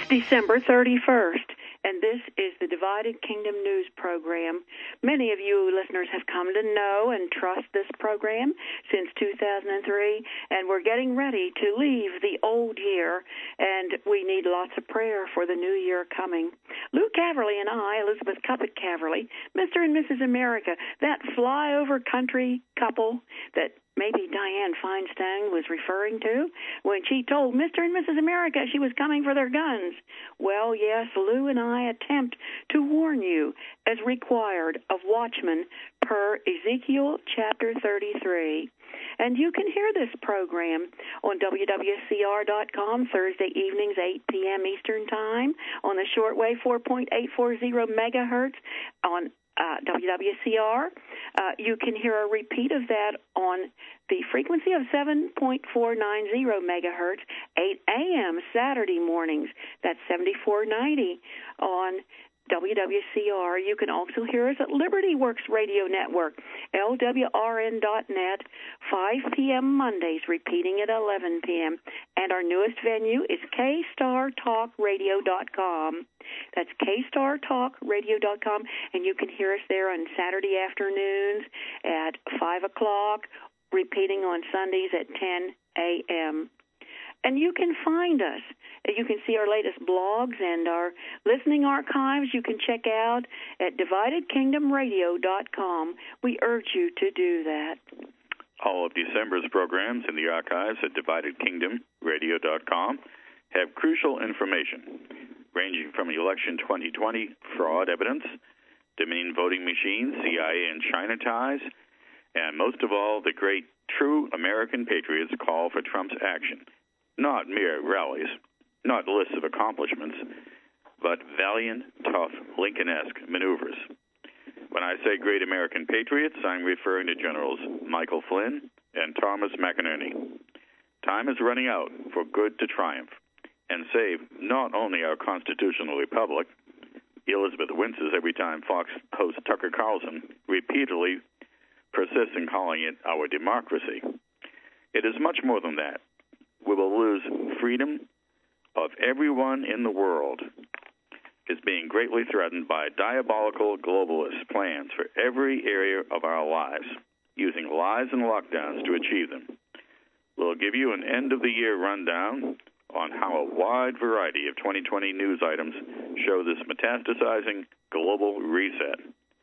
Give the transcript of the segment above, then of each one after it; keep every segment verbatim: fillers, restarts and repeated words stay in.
December thirty-first, and this is the Divided Kingdom News Program. Many of you listeners have come to know and trust this program since two thousand three, and we're getting ready to leave the old year, and we need lots of prayer for the new year coming. Lou Caverly and I, Elizabeth Cuppet Caverly, Mister and Missus America, that flyover country couple that maybe Dianne Feinstein was referring to when she told Mister and Missus America she was coming for their guns. Well, yes, Lou and I attempt to warn you as required of watchmen per Ezekiel chapter thirty-three. And you can hear this program on W W C R dot com Thursday evenings, eight p.m. Eastern Time, on the shortwave four point eight four zero megahertz on Uh, W W C R. Uh, you can hear a repeat of that on the frequency of seven point four nine zero megahertz, eight a.m. Saturday mornings. That's seventy-four ninety on W W C R. You can also hear us at Liberty Works Radio Network, L W R N dot net, five p.m. Mondays, repeating at eleven p.m. And our newest venue is K Star Talk Radio dot com. That's K Star Talk Radio dot com, and you can hear us there on Saturday afternoons at five o'clock, repeating on Sundays at ten a.m. And you can find us. You can see our latest blogs and our listening archives. You can check out at Divided Kingdom Radio dot com. We urge you to do that. All of December's programs in the archives at Divided Kingdom Radio dot com have crucial information ranging from election twenty twenty fraud evidence, Dominion voting machines, C I A and China ties, and most of all, the great true American patriots call for Trump's action. Not mere rallies, not lists of accomplishments, but valiant, tough, Lincoln-esque maneuvers. When I say great American patriots, I'm referring to Generals Michael Flynn and Thomas McInerney. Time is running out for good to triumph and save not only our constitutional republic. Elizabeth winces every time Fox host Tucker Carlson repeatedly persists in calling it our democracy. It is much more than that. We will lose freedom of everyone in the world is being greatly threatened by diabolical globalist plans for every area of our lives, using lies and lockdowns to achieve them. We'll give you an end-of-the-year rundown on how a wide variety of twenty twenty news items show this metastasizing global reset,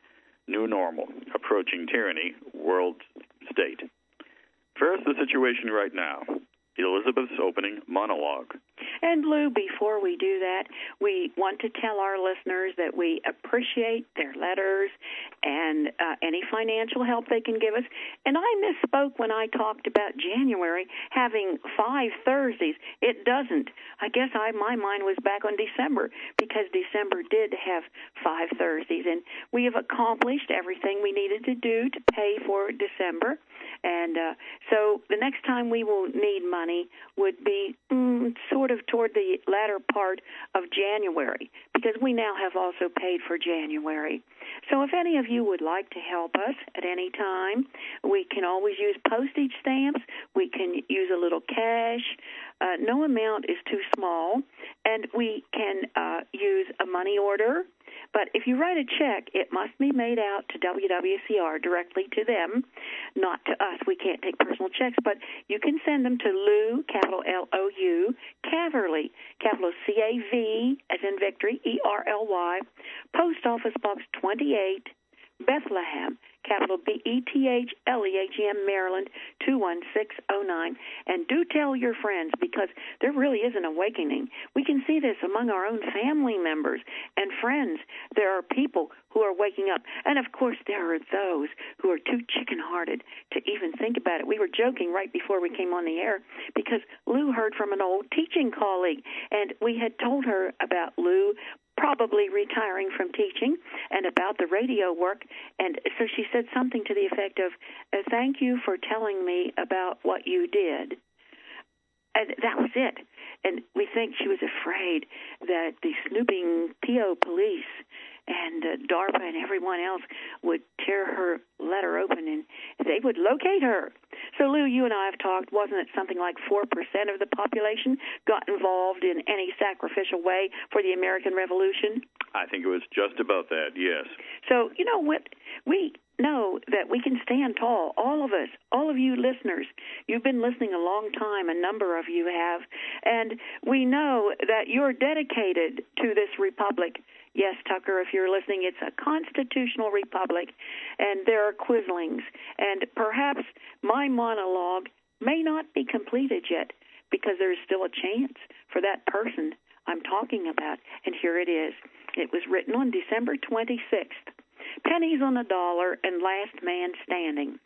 new normal, approaching tyranny, world state. First, the situation right now. Elizabeth's opening monologue. And, Lou, before we do that, we want to tell our listeners that we appreciate their letters and uh, any financial help they can give us. And I misspoke when I talked about January having five Thursdays. It doesn't. I guess I my mind was back on December because December did have five Thursdays. And we have accomplished everything we needed to do to pay for December. And uh, so the next time we will need money would be mm, sort of toward the latter part of January, because we now have also paid for January. So if any of you would like to help us at any time, we can always use postage stamps. We can use a little cash. Uh, no amount is too small. And we can uh, use a money order. But if you write a check, it must be made out to W W C R directly to them, not to us. We can't take personal checks, but you can send them to Lou, capital L O U, Caverly, capital C A V, as in victory, E R L Y, Post Office Box twenty-eight, Bethlehem, capital B E T H L E H E M, Maryland, two one six oh nine. And do tell your friends, because there really is an awakening. We can see this among our own family members and friends. There are people who are waking up. And, of course, there are those who are too chicken-hearted to even think about it. We were joking right before we came on the air because Lou heard from an old teaching colleague, and we had told her about Lou probably retiring from teaching and about the radio work. And so she said something to the effect of, uh, thank you for telling me about what you did. And that was it. And we think she was afraid that the snooping P O police and uh, DARPA and everyone else would tear her letter open and they would locate her. So, Lou, you and I have talked, wasn't it something like four percent of the population got involved in any sacrificial way for the American Revolution? I think it was just about that, yes. So, you know what? We know that we can stand tall, all of us, all of you listeners. You've been listening a long time, a number of you have, and we know that you're dedicated to this republic. Yes, Tucker, if you're listening, it's a constitutional republic, and there are quizzlings, and perhaps my monologue may not be completed yet because there's still a chance for that person I'm talking about, and here it is. It was written on December twenty-sixth. Pennies on the dollar and last man standing.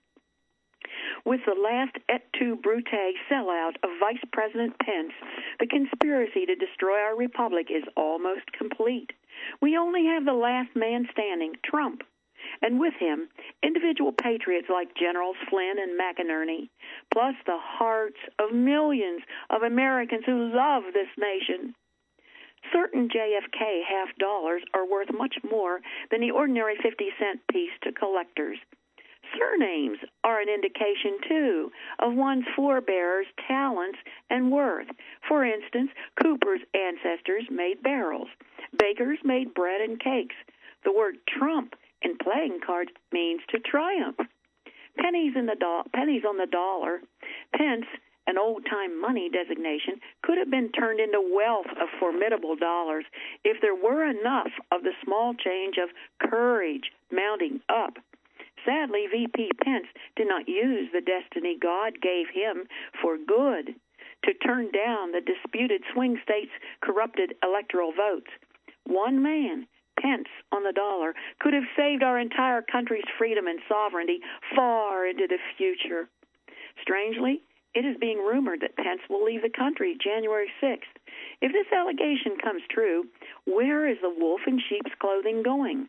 With the last et tu Brute sellout of Vice President Pence, the conspiracy to destroy our republic is almost complete. We only have the last man standing, Trump, and with him, individual patriots like Generals Flynn and McInerney, plus the hearts of millions of Americans who love this nation. Certain J F K half dollars are worth much more than the ordinary fifty cent piece to collectors. Surnames are an indication, too, of one's forebears' talents and worth. For instance, Cooper's ancestors made barrels. Bakers made bread and cakes. The word Trump in playing cards means to triumph. Pennies in the do- pennies on the dollar, pence, an old-time money designation, could have been turned into wealth of formidable dollars if there were enough of the small change of courage mounting up. Sadly, V P Pence did not use the destiny God gave him for good to turn down the disputed swing states' corrupted electoral votes. One man, Pence on the dollar, could have saved our entire country's freedom and sovereignty far into the future. Strangely, it is being rumored that Pence will leave the country January sixth. If this allegation comes true, where is the wolf in sheep's clothing going?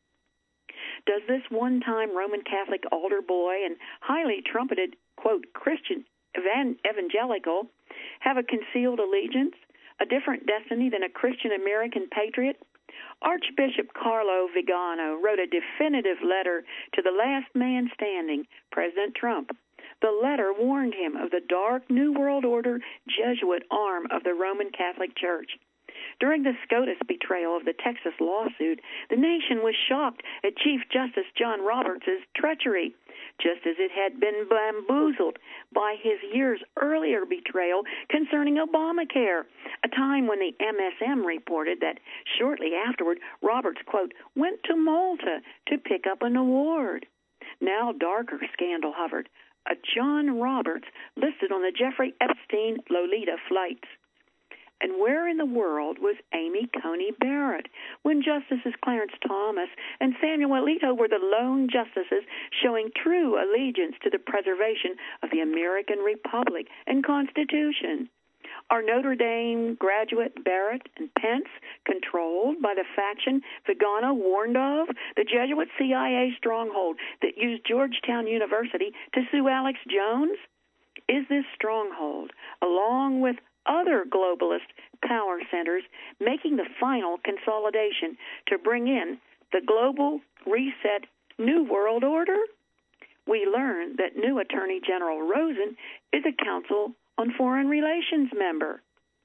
Does this one-time Roman Catholic altar boy and highly trumpeted, quote, Christian evan- evangelical have a concealed allegiance, a different destiny than a Christian American patriot? Archbishop Carlo Vigano wrote a definitive letter to the last man standing, President Trump. The letter warned him of the dark New World Order Jesuit arm of the Roman Catholic Church. During the SCOTUS betrayal of the Texas lawsuit, the nation was shocked at Chief Justice John Roberts' treachery, just as it had been bamboozled by his years earlier betrayal concerning Obamacare, a time when the M S M reported that shortly afterward, Roberts, quote, went to Malta to pick up an award. Now darker scandal hovered, a John Roberts listed on the Jeffrey Epstein Lolita flights. And where in the world was Amy Coney Barrett when Justices Clarence Thomas and Samuel Alito were the lone justices showing true allegiance to the preservation of the American Republic and Constitution? Are Notre Dame graduate Barrett and Pence controlled by the faction Vigano warned of, the Jesuit C I A stronghold that used Georgetown University to sue Alex Jones? Is this stronghold, along with other globalist power centers, making the final consolidation to bring in the global reset New World Order? We learn that new Attorney General Rosen is a Council on Foreign Relations member.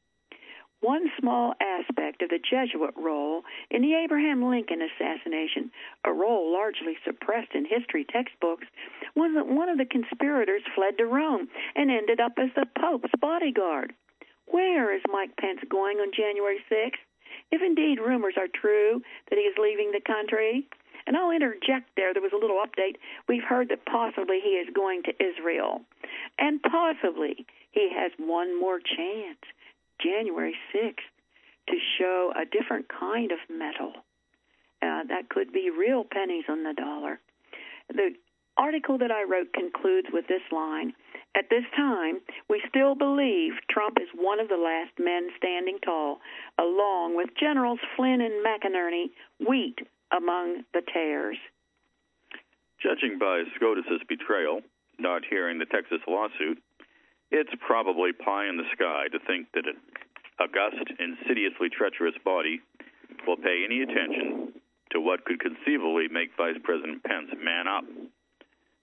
One small aspect of the Jesuit role in the Abraham Lincoln assassination, a role largely suppressed in history textbooks, was that one of the conspirators fled to Rome and ended up as the Pope's bodyguard. Where is Mike Pence going on January sixth? If indeed rumors are true that he is leaving the country. And I'll interject there, there was a little update. We've heard that possibly he is going to Israel. And possibly he has one more chance, January sixth, to show a different kind of metal. Uh, that could be real pennies on the dollar. The article that I wrote concludes with this line. At this time, we still believe Trump is one of the last men standing tall, along with Generals Flynn and McInerney, wheat among the tares. Judging by SCOTUS's betrayal, not hearing the Texas lawsuit, it's probably pie in the sky to think that an august, insidiously treacherous body will pay any attention to what could conceivably make Vice President Pence man up.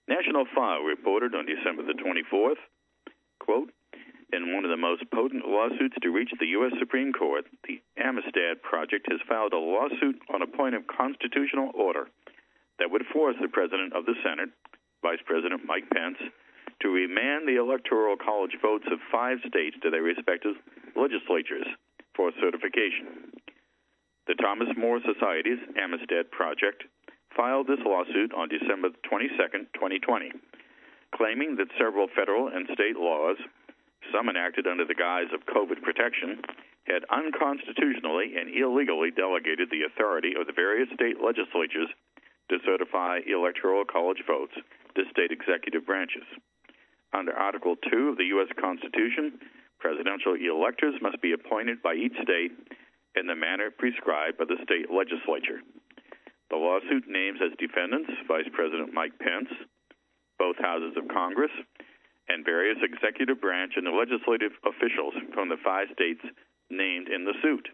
National File reported on December the twenty-fourth, quote, in one of the most potent lawsuits to reach the U S Supreme Court, the Amistad Project has filed a lawsuit on a point of constitutional order that would force the President of the Senate, Vice President Mike Pence, to remand the Electoral College votes of five states to their respective legislatures for certification. The Thomas More Society's Amistad Project filed this lawsuit on December twenty-second, twenty twenty, claiming that several federal and state laws, some enacted under the guise of COVID protection, had unconstitutionally and illegally delegated the authority of the various state legislatures to certify Electoral College votes to state executive branches. Under Article two of the U S Constitution, presidential electors must be appointed by each state in the manner prescribed by the state legislature. The lawsuit names as defendants Vice President Mike Pence, both houses of Congress, and various executive branch and legislative officials from the five states named in the suit.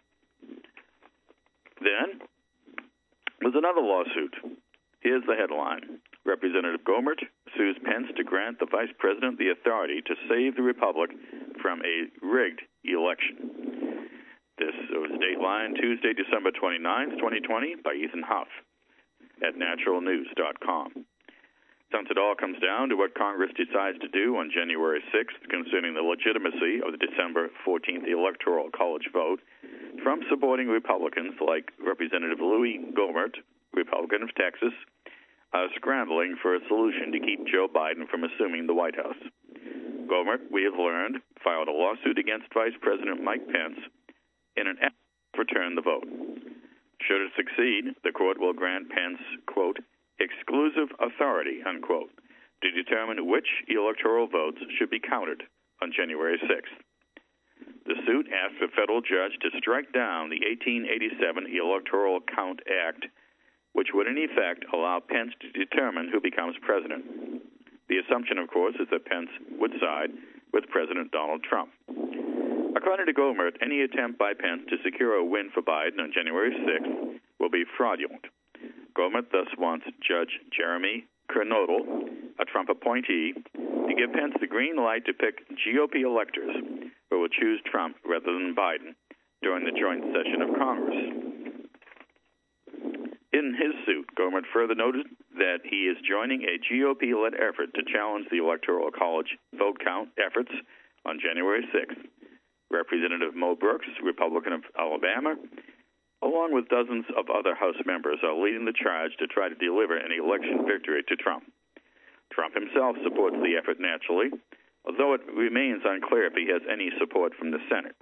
Then there's another lawsuit. Here's the headline. Representative Gohmert sues Pence to grant the vice president the authority to save the republic from a rigged election. This was Dateline, Tuesday, December twenty-ninth, twenty twenty, by Ethan Huff at natural news dot com. Since it all comes down to what Congress decides to do on January sixth concerning the legitimacy of the December fourteenth Electoral College vote, Trump-supporting Republicans like Representative Louis Gohmert, Republican of Texas, are scrambling for a solution to keep Joe Biden from assuming the White House. Gohmert, we have learned, filed a lawsuit against Vice President Mike Pence in an effort to overturn the vote. Should it succeed, the court will grant Pence, quote, exclusive authority, unquote, to determine which electoral votes should be counted on January sixth. The suit asks a federal judge to strike down the eighteen eighty-seven Electoral Count Act, which would in effect allow Pence to determine who becomes president. The assumption, of course, is that Pence would side with President Donald Trump. According to Gohmert, any attempt by Pence to secure a win for Biden on January sixth will be fraudulent. Gohmert thus wants Judge Jeremy Kernodle, a Trump appointee, to give Pence the green light to pick G O P electors who will choose Trump rather than Biden during the joint session of Congress. In his suit, Gohmert further noted that he is joining a G O P-led effort to challenge the Electoral College vote count efforts on January sixth. Representative Mo Brooks, Republican of Alabama, along with dozens of other House members, are leading the charge to try to deliver an election victory to Trump. Trump himself supports the effort naturally, although it remains unclear if he has any support from the Senate.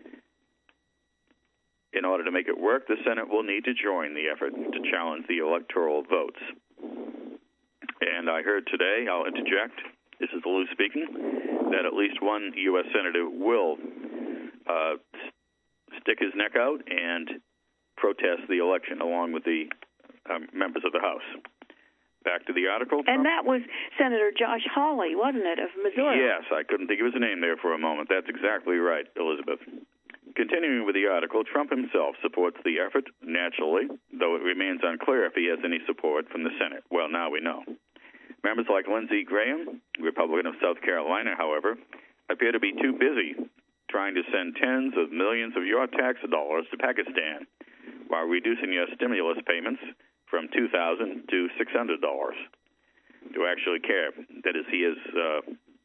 In order to make it work, the Senate will need to join the effort to challenge the electoral votes. And I heard today, I'll interject, this is Lou speaking, that at least one U S senator will uh, stick his neck out and protest the election along with the um, members of the House. Back to the article. And that was Senator Josh Hawley, wasn't it, of Missouri? Yes, I couldn't think of his name there for a moment. That's exactly right, Elizabeth. Continuing with the article, Trump himself supports the effort, naturally, though it remains unclear if he has any support from the Senate. Well, now we know. Members like Lindsey Graham, Republican of South Carolina, however, appear to be too busy trying to send tens of millions of your tax dollars to Pakistan while reducing your stimulus payments from two thousand dollars to six hundred dollars to actually care. That is, he is uh,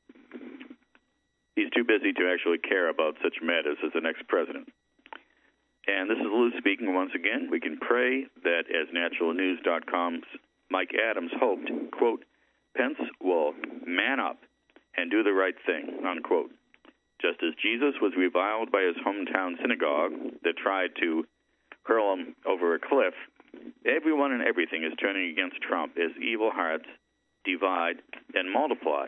he's too busy to actually care about such matters as the next president. And this is Lou speaking once again. We can pray that, as natural news dot com's Mike Adams hoped, quote, Pence will man up and do the right thing, unquote. Just as Jesus was reviled by his hometown synagogue that tried to hurl him over a cliff, everyone and everything is turning against Trump as evil hearts divide and multiply.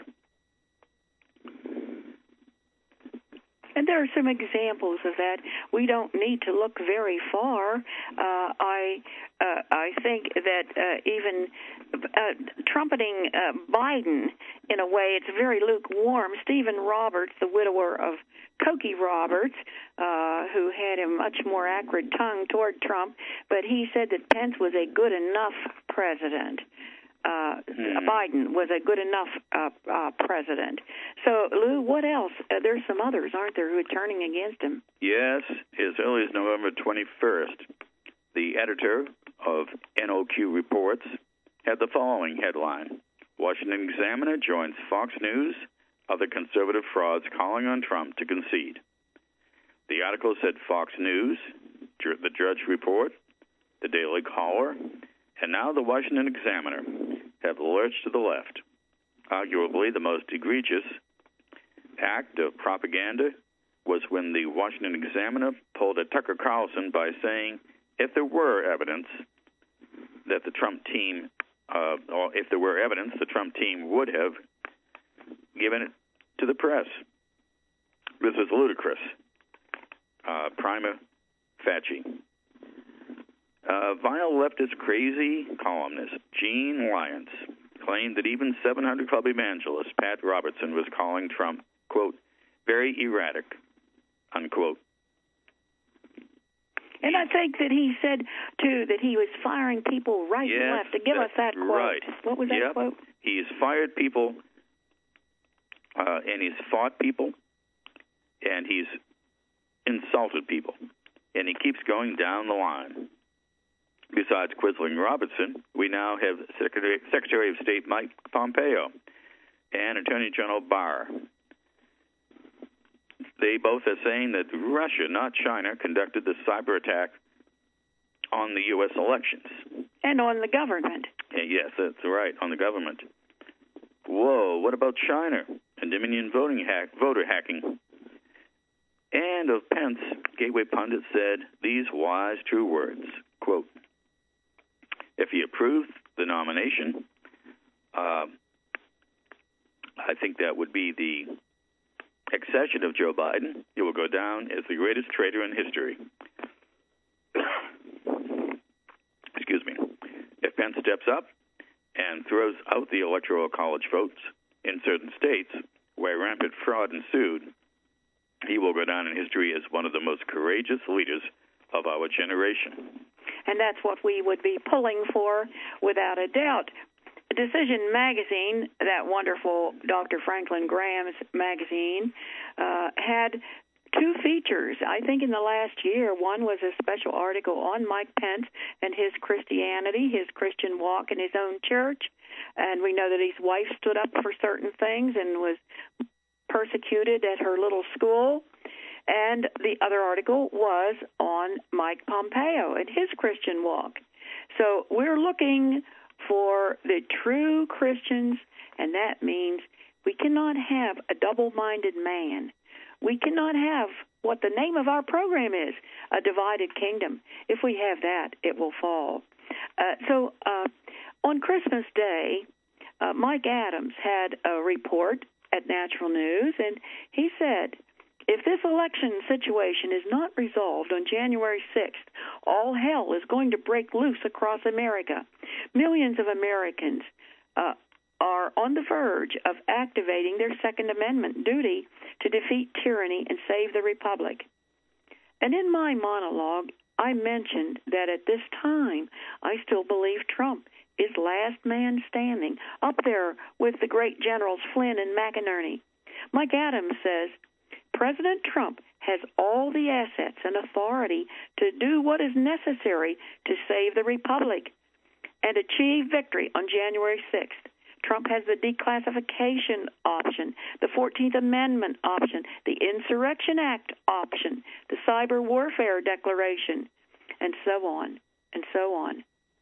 And there are some examples of that. We don't need to look very far. Uh, I uh, I think that uh, even uh, trumpeting uh, Biden, in a way, it's very lukewarm. Stephen Roberts, the widower of Cokie Roberts, uh, who had a much more acrid tongue toward Trump, but he said that Pence was a good enough president. uh, hmm. Biden was a good enough uh, uh, president. So, Lou, what else? Uh, there's some others, aren't there, who are turning against him? Yes, as early as November twenty-first, the editor of N O Q Reports had the following headline: Washington Examiner joins Fox News, other conservative frauds calling on Trump to concede. The article said Fox News, the Drudge Report, the Daily Caller, and now the Washington Examiner have lurched to the left. Arguably, the most egregious act of propaganda was when the Washington Examiner pulled a Tucker Carlson by saying if there were evidence that the Trump team, uh, or if there were evidence, the Trump team would have given it to the press. This is ludicrous. Uh, prima facie. Uh, vile leftist crazy columnist Gene Lyons claimed that even seven hundred Club evangelist Pat Robertson was calling Trump, quote, very erratic, unquote. And I think that he said, too, that he was firing people right yes, and left. To give us that quote. Right. What was that yep. quote? He's fired people, uh, and he's fought people, and he's insulted people. And he keeps going down the line. Besides Quisling Robertson, we now have Secretary, Secretary of State Mike Pompeo and Attorney General Barr. They both are saying that Russia, not China, conducted the cyber attack on the U S elections. And on the government. Yes, that's right, on the government. Whoa, what about China and Dominion voting hack, voter hacking? And of Pence, Gateway Pundit said these wise, true words, quote, if he approves the nomination, uh, I think that would be the accession of Joe Biden. He will go down as the greatest traitor in history. Excuse me. If Pence steps up and throws out the Electoral College votes in certain states where rampant fraud ensued, he will go down in history as one of the most courageous leaders of our generation. And that's what we would be pulling for without a doubt. Decision Magazine, that wonderful Doctor Franklin Graham's magazine, uh, had two features, I think, in the last year. One was a special article on Mike Pence and his Christianity, his Christian walk in his own church. And we know that his wife stood up for certain things and was persecuted at her little school. And the other article was on Mike Pompeo and his Christian walk. So we're looking for the true Christians, and that means we cannot have a double-minded man. We cannot have what the name of our program is, a divided kingdom. If we have that, it will fall. Uh, so uh, on Christmas Day, uh, Mike Adams had a report at Natural News, and he said, if this election situation is not resolved on January sixth, all hell is going to break loose across America. Millions of Americans uh, are on the verge of activating their Second Amendment duty to defeat tyranny and save the Republic. And in my monologue, I mentioned that at this time, I still believe Trump is last man standing, up there with the great generals Flynn and McInerney. Mike Adams says, President Trump has all the assets and authority to do what is necessary to save the Republic and achieve victory on January sixth. Trump has the declassification option, the fourteenth Amendment option, the Insurrection Act option, the Cyber Warfare Declaration, and so on and so on.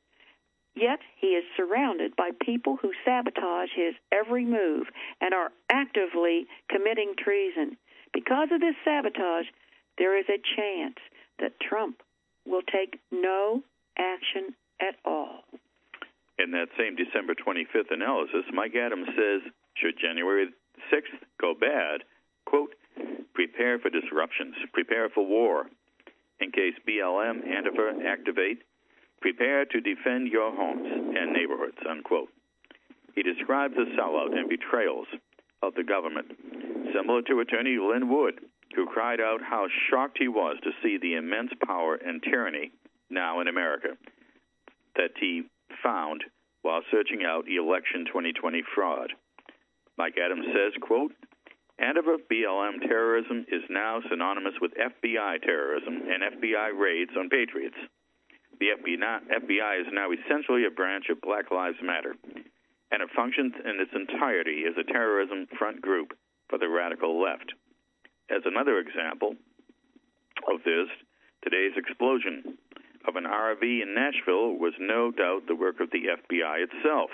Yet he is surrounded by people who sabotage his every move and are actively committing treason. Because of this sabotage, there is a chance that Trump will take no action at all. In that same December twenty-fifth analysis, Mike Adams says, should January sixth go bad, quote, prepare for disruptions, prepare for war. In case B L M, Antifa activate, prepare to defend your homes and neighborhoods, unquote. He describes the sellout and betrayals of the government, similar to Attorney Lin Wood, who cried out how shocked he was to see the immense power and tyranny now in America that he found while searching out election twenty twenty fraud. Mike Adams says, quote, Antifa B L M terrorism is now synonymous with F B I terrorism and F B I raids on patriots. The F B I is now essentially a branch of Black Lives Matter, and it functions in its entirety as a terrorism front group for the radical left. As another example of this, today's explosion of an R V in Nashville was no doubt the work of the F B I itself,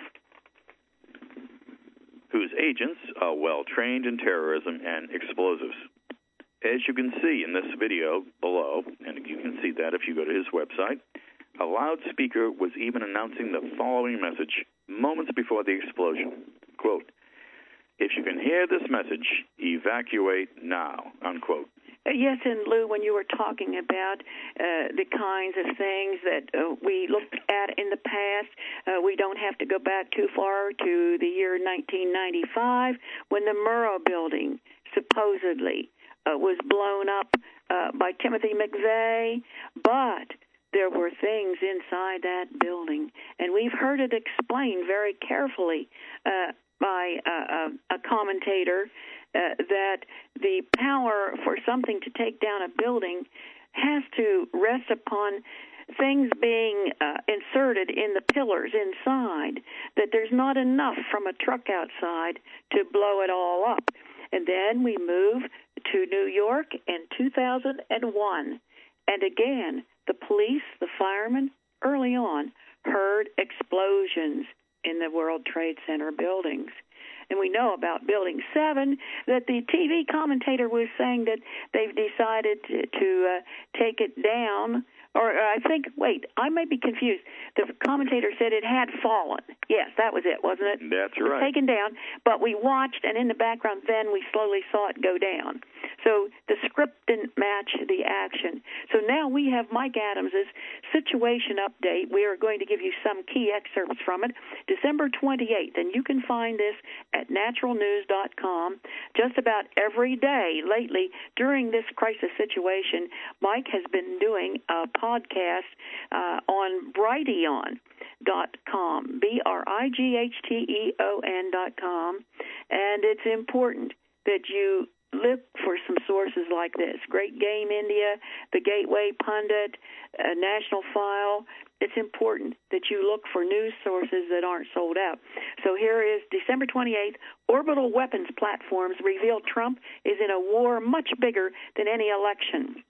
whose agents are well trained in terrorism and explosives. As you can see in this video below, and you can see that if you go to his website, a loudspeaker was even announcing the following message moments before the explosion. Quote, if you can hear this message, evacuate now, unquote. Yes, and Lou, when you were talking about uh, the kinds of things that uh, we looked at in the past, uh, we don't have to go back too far to the year nineteen ninety-five when the Murrah building supposedly uh, was blown up uh, by Timothy McVeigh, but there were things inside that building, and we've heard it explained very carefully uh, by uh, a, a commentator uh, that the power for something to take down a building has to rest upon things being uh, inserted in the pillars inside, that there's not enough from a truck outside to blow it all up. And then we move to New York in two thousand one, and again, the police, the firemen, early on, heard explosions in the World Trade Center buildings. And we know about Building seven that the T V commentator was saying that they've decided to, to uh, take it down. Or uh, I think, wait, I may be confused. The commentator said it had fallen. Yes, that was it, wasn't it? That's right. It was taken down, but we watched, and in the background then we slowly saw it go down. So the script didn't match the action. So now we have Mike Adams' situation update. We are going to give you some key excerpts from it, December twenty-eighth, and you can find this at natural news dot com. Just about every day lately during this crisis situation, Mike has been doing a podcast uh, on Brighteon dot com, B R I G H T E O N dot com, and it's important that you look for some sources like this. Great Game India, The Gateway Pundit, uh, National File. It's important that you look for news sources that aren't sold out. So here is December twenty-eighth. Orbital weapons platforms reveal Trump is in a war much bigger than any election.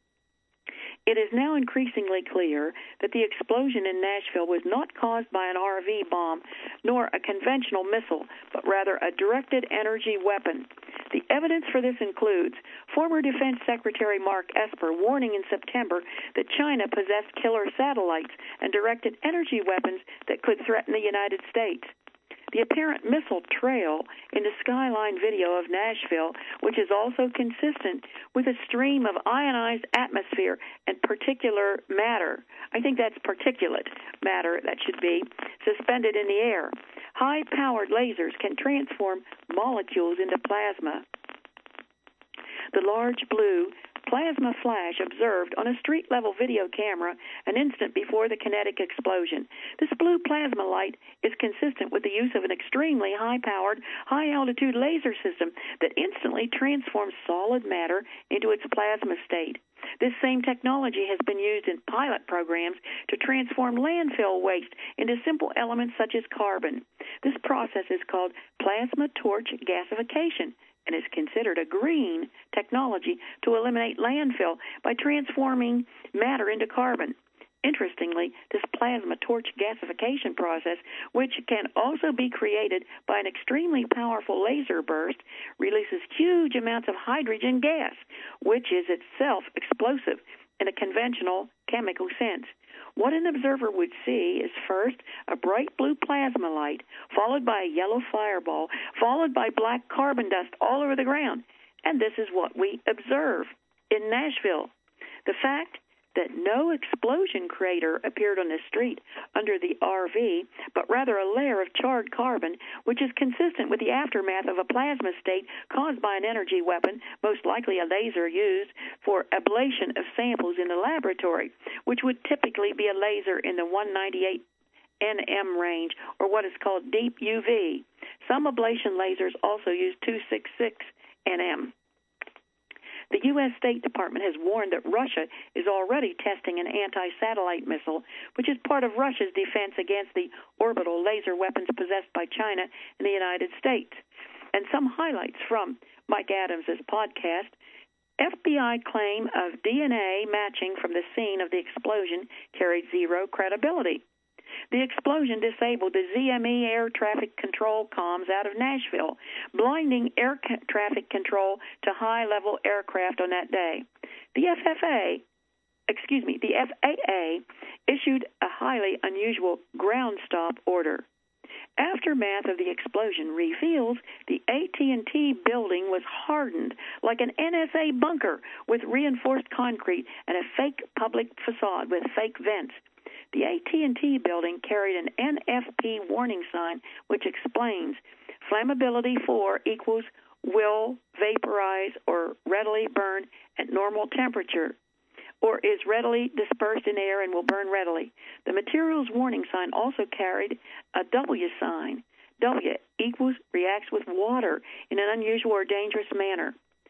It is now increasingly clear that the explosion in Nashville was not caused by an R V bomb nor a conventional missile, but rather a directed energy weapon. The evidence for this includes former Defense Secretary Mark Esper warning in September that China possessed killer satellites and directed energy weapons that could threaten the United States. The apparent missile trail in the skyline video of Nashville, which is also consistent with a stream of ionized atmosphere and particular matter. I think that's particulate matter, that should be, suspended in the air. High-powered lasers can transform molecules into plasma. The large blue plasma flash observed on a street-level video camera an instant before the kinetic explosion. This blue plasma light is consistent with the use of an extremely high-powered, high-altitude laser system that instantly transforms solid matter into its plasma state. This same technology has been used in pilot programs to transform landfill waste into simple elements such as carbon. This process is called plasma torch gasification and is considered a green technology to eliminate landfill by transforming matter into carbon. Interestingly, this plasma torch gasification process, which can also be created by an extremely powerful laser burst, releases huge amounts of hydrogen gas, which is itself explosive in a conventional chemical sense. What an observer would see is first a bright blue plasma light, followed by a yellow fireball, followed by black carbon dust all over the ground. And this is what we observe in Nashville. The fact that no explosion crater appeared on the street under the R V, but rather a layer of charred carbon, which is consistent with the aftermath of a plasma state caused by an energy weapon, most likely a laser used for ablation of samples in the laboratory, which would typically be a laser in the one ninety-eight N M range, or what is called deep U V. Some ablation lasers also use two sixty-six N M. The U S State Department has warned that Russia is already testing an anti-satellite missile, which is part of Russia's defense against the orbital laser weapons possessed by China and the United States. And some highlights from Mike Adams' podcast. F B I claim of D N A matching from the scene of the explosion carried zero credibility. The explosion disabled the Z M E air traffic control comms out of Nashville, blinding air ca- traffic control to high-level aircraft on that day. The F F A, excuse me, the F A A issued a highly unusual ground stop order. Aftermath of the explosion reveals the A T and T building was hardened like an N S A bunker with reinforced concrete and a fake public facade with fake vents. The A T and T building carried an N F P warning sign which explains flammability four equals will vaporize or readily burn at normal temperature, or is readily dispersed in air and will burn readily. The materials warning sign also carried a W sign. W equals reacts with water in an unusual or dangerous manner.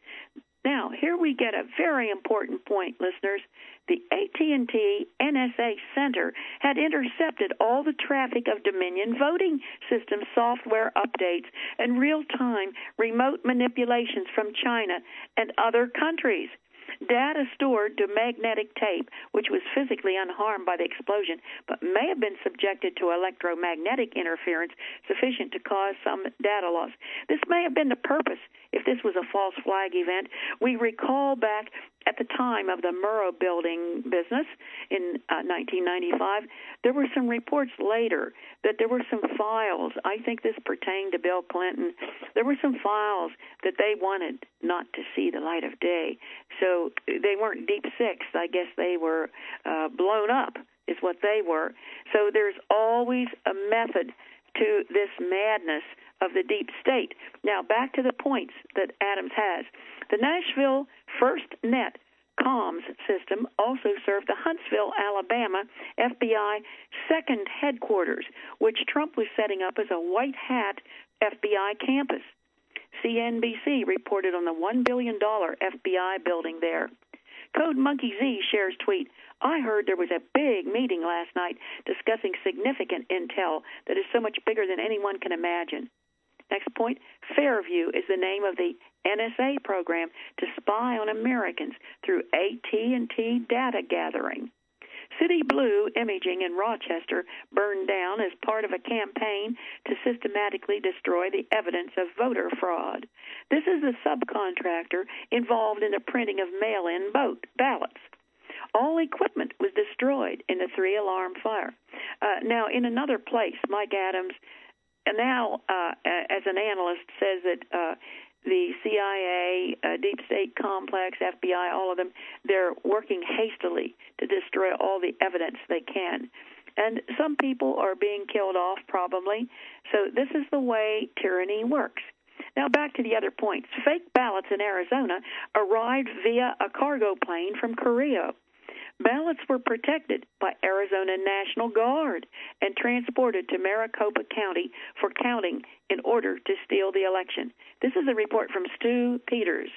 Now, here we get a very important point, listeners. The A T and T N S A Center had intercepted all the traffic of Dominion voting system software updates and real-time remote manipulations from China and other countries. Data stored to magnetic tape, which was physically unharmed by the explosion, but may have been subjected to electromagnetic interference sufficient to cause some data loss. This may have been the purpose if this was a false flag event. We recall back at the time of the Murrah building business in uh, nineteen ninety-five, there were some reports later that there were some files. I think this pertained to Bill Clinton. There were some files that they wanted not to see the light of day. So they weren't deep six. I guess they were uh, blown up is what they were. So there's always a method to this madness of the deep state. Now, back to the points that Adams has. The Nashville FirstNet comms system also served the Huntsville, Alabama F B I second headquarters, which Trump was setting up as a white hat F B I campus. C N B C reported on the one billion dollars F B I building there. Code Monkey Z shares tweet, I heard there was a big meeting last night discussing significant intel that is so much bigger than anyone can imagine. Next point, Fairview is the name of the N S A program to spy on Americans through A T and T data gathering. City Blue Imaging in Rochester burned down as part of a campaign to systematically destroy the evidence of voter fraud. This is the subcontractor involved in the printing of mail-in vote ballots. All equipment was destroyed in the three-alarm fire. Uh, now, in another place, Mike Adams, and now uh, as an analyst, says that uh, the C I A, uh, Deep State Complex, F B I, all of them, they're working hastily to destroy all the evidence they can. And some people are being killed off, probably. So this is the way tyranny works. Now back to the other points. Fake ballots in Arizona arrived via a cargo plane from Korea. Ballots were protected by Arizona National Guard and transported to Maricopa County for counting in order to steal the election. This is a report from Stu Peters.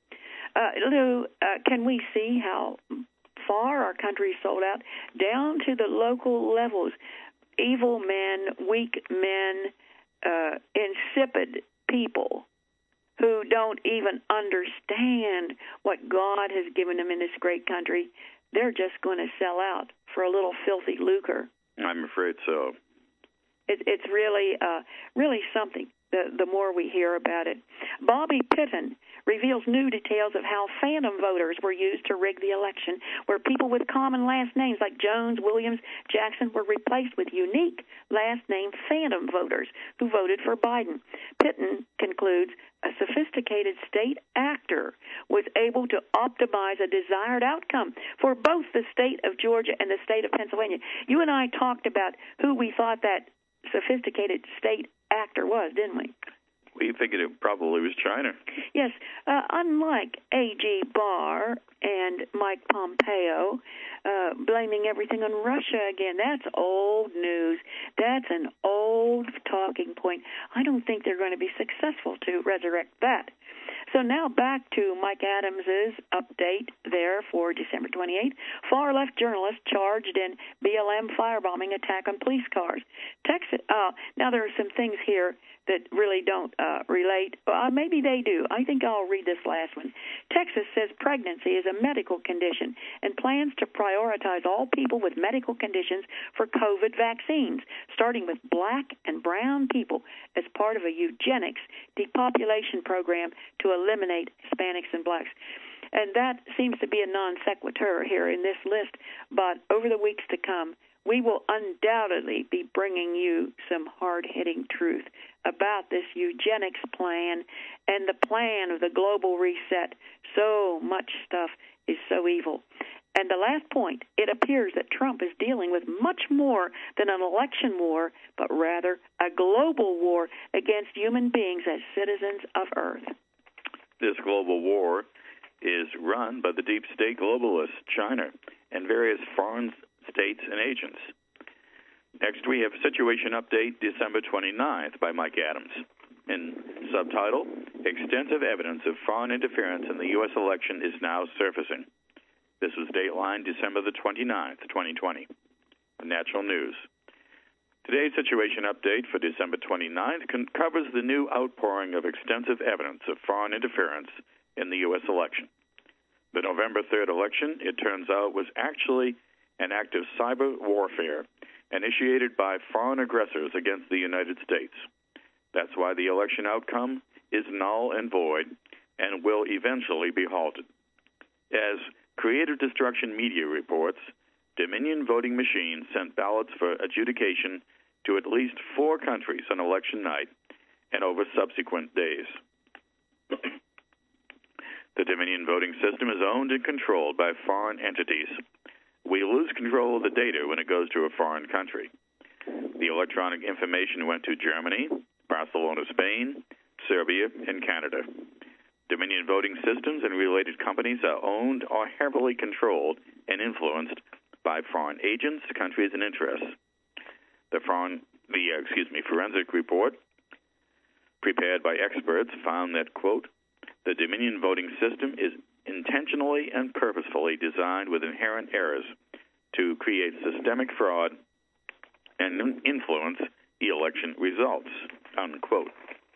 Uh, Lou, uh, can we see how far our country sold out? Down to the local levels. Evil men, weak men, uh, insipid people who don't even understand what God has given them in this great country. They're just going to sell out for a little filthy lucre. I'm afraid so. It, it's really, uh, really something. The, the more we hear about it, Bobby Pittman reveals new details of how phantom voters were used to rig the election, where people with common last names like Jones, Williams, Jackson were replaced with unique last name phantom voters who voted for Biden. Pittman concludes a sophisticated state actor was able to optimize a desired outcome for both the state of Georgia and the state of Pennsylvania. You and I talked about who we thought that sophisticated state actor was, didn't we? We figured it probably was China. Yes. Uh, unlike A G. Barr and Mike Pompeo, uh, blaming everything on Russia again. That's old news. That's an old talking point. I don't think they're going to be successful to resurrect that. So now back to Mike Adams's update there for December twenty-eighth. Far-left journalist charged in B L M firebombing attack on police cars. Texas. Uh, now there are some things here that really don't uh, relate. Uh, maybe they do. I think I'll read this last one. Texas says pregnancy is a medical condition and plans to prioritize all people with medical conditions for COVID vaccines, starting with black and brown people as part of a eugenics depopulation program to eliminate Hispanics and blacks. And that seems to be a non sequitur here in this list, but over the weeks to come, we will undoubtedly be bringing you some hard-hitting truth about this eugenics plan and the plan of the global reset. So much stuff is so evil. And the last point, it appears that Trump is dealing with much more than an election war, but rather a global war against human beings as citizens of Earth. This global war is run by the deep state globalists, China, and various foreign states and agents. Next, we have Situation Update December twenty-ninth by Mike Adams. In subtitle, Extensive Evidence of Foreign Interference in the U S Election is Now Surfacing. This was Dateline December the twenty-ninth, twenty twenty. Natural News. Today's Situation Update for December twenty-ninth covers the new outpouring of extensive evidence of foreign interference in the U S election. The November third election, it turns out, was actually an act of cyber warfare initiated by foreign aggressors against the United States. That's why the election outcome is null and void and will eventually be halted. As Creative Destruction Media reports, Dominion voting machines sent ballots for adjudication to at least four countries on election night and over subsequent days. The Dominion voting system is owned and controlled by foreign entities. We lose control of the data when it goes to a foreign country. The electronic information went to Germany, Barcelona, Spain, Serbia, and Canada. Dominion voting systems and related companies are owned or heavily controlled and influenced by foreign agents, countries, and interests. The foreign, the uh, excuse me, forensic report prepared by experts found that, quote, the Dominion voting system is intentionally and purposefully designed with inherent errors to create systemic fraud and influence the election results, unquote.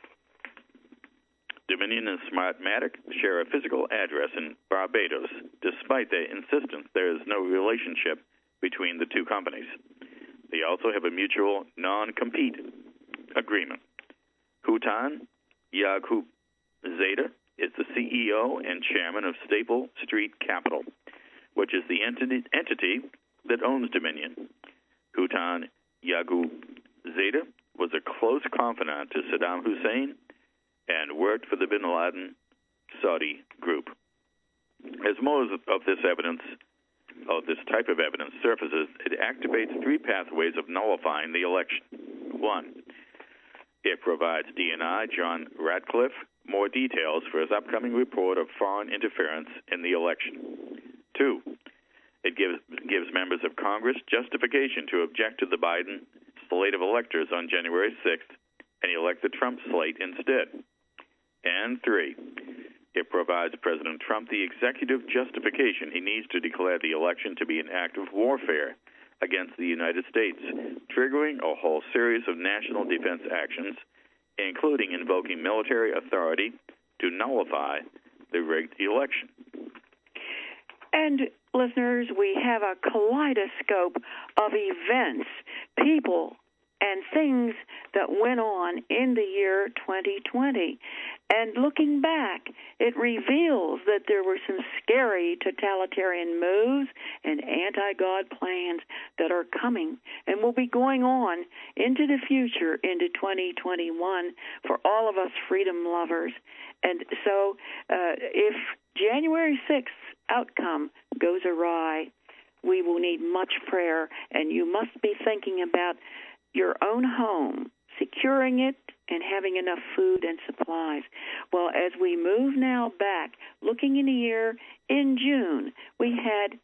Dominion and Smartmatic share a physical address in Barbados, despite their insistence there is no relationship between the two companies. They also have a mutual non-compete agreement. Hutan Yacoub Zeta is the C E O and chairman of Staple Street Capital, which is the entity, entity that owns Dominion. Hutan Yacoub Zeta was a close confidant to Saddam Hussein and worked for the bin Laden Saudi group. As more of this evidence, of this type of evidence surfaces, it activates three pathways of nullifying the election. One, it provides D N I John Ratcliffe more details for his upcoming report of foreign interference in the election. Two, it gives, gives members of Congress justification to object to the Biden slate of electors on January sixth and elect the Trump slate instead. And three, it provides President Trump the executive justification he needs to declare the election to be an act of warfare against the United States, triggering a whole series of national defense actions, including invoking military authority to nullify the rigged election. And, listeners, we have a kaleidoscope of events, people, and things that went on in the year twenty twenty. And looking back, it reveals that there were some scary totalitarian moves and anti-God plans that are coming and will be going on into the future, into twenty twenty-one, for all of us freedom lovers. And so uh, if January sixth outcome goes awry, we will need much prayer, and you must be thinking about your own home, securing it, and having enough food and supplies. Well, as we move now back, looking in a year, in June, we had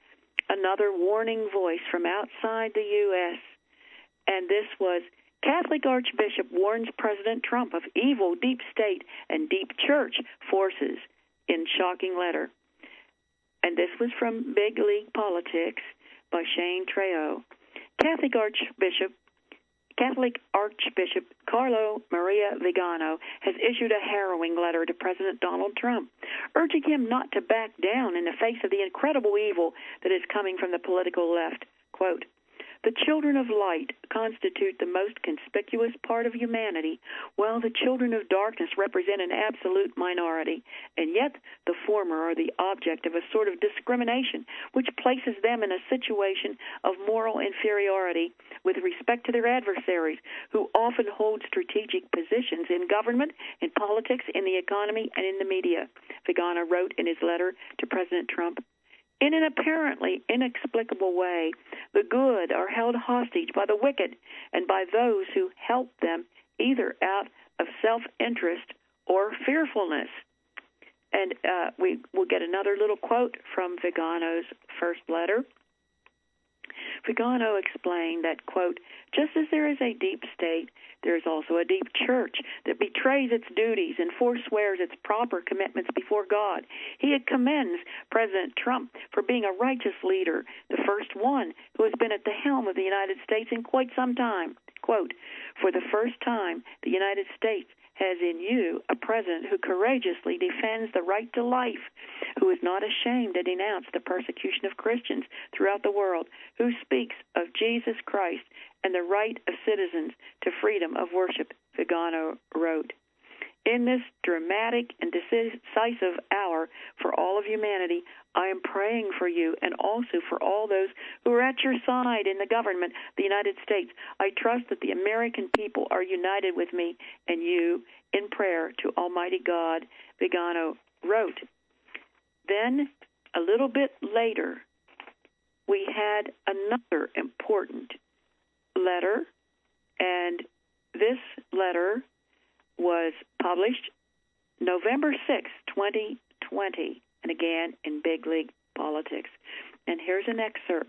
another warning voice from outside the U S, and this was, Catholic Archbishop warns President Trump of evil deep state and deep church forces in shocking letter. And this was from Big League Politics by Shane Trejo. Catholic Archbishop Catholic Archbishop Carlo Maria Vigano has issued a harrowing letter to President Donald Trump, urging him not to back down in the face of the incredible evil that is coming from the political left. Quote, "The children of light constitute the most conspicuous part of humanity, while the children of darkness represent an absolute minority, and yet the former are the object of a sort of discrimination which places them in a situation of moral inferiority with respect to their adversaries, who often hold strategic positions in government, in politics, in the economy, and in the media," Vigano wrote in his letter to President Trump. In an apparently inexplicable way, the good are held hostage by the wicked and by those who help them either out of self-interest or fearfulness. And uh, we will get another little quote from Vigano's first letter. Vigano explained that, quote, "Just as there is a deep state, there is also a deep church that betrays its duties and forswears its proper commitments before God. He commends President Trump for being a righteous leader, the first one who has been at the helm of the United States in quite some time. Quote, for the first time, the United States has in you a president who courageously defends the right to life, who is not ashamed to denounce the persecution of Christians throughout the world, who speaks of Jesus Christ and the right of citizens to freedom of worship," Vigano wrote. "In this dramatic and decisive hour for all of humanity, I am praying for you and also for all those who are at your side in the government of the United States. I trust that the American people are united with me and you in prayer to Almighty God," Vigano wrote. Then, a little bit later, we had another important letter, and this letter was published November sixth, twenty twenty, and again in Big League Politics. And here's an excerpt.